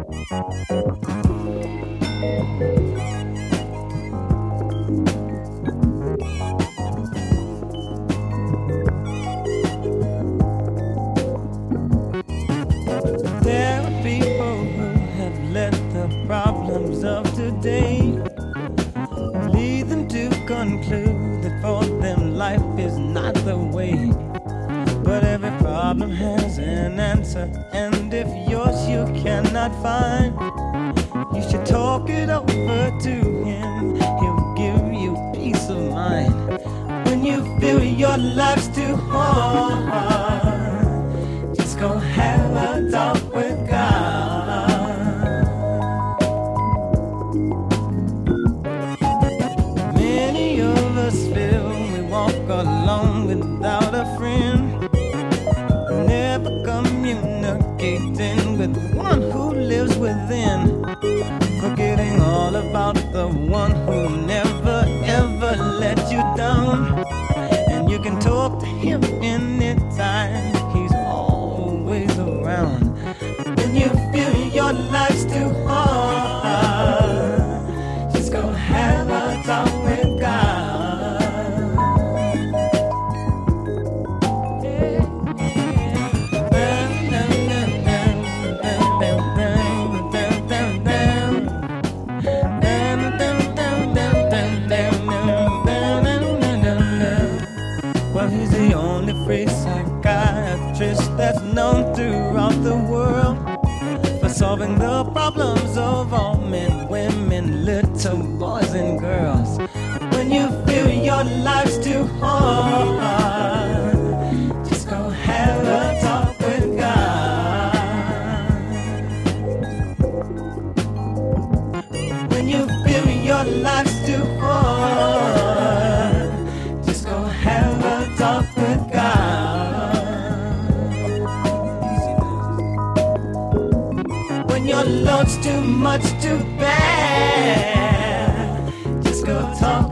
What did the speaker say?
There are people who have let the problems of today lead them to conclude that for them life is not the way. But every problem has an answer, and if yours you cannot find, you should talk it over to him. He'll give you peace of mind. When you feel your life's too hard, just go have a talk with God. Many of us feel we walk alone without a friend, never communicating with one who lives within, forgetting all about the one who never ever let you down. And you can talk to him anytime, he's always around. When you feel your life's too hard, just go have a talk with God. Well, he's the only free psychiatrist that's known throughout the world for solving the problems of all men, women, little boys and girls. When you feel your life's too hard, just go have a talk with God. When you feel your life's too hard, just go have a talk with God. When your load's too much, too bad, just go talk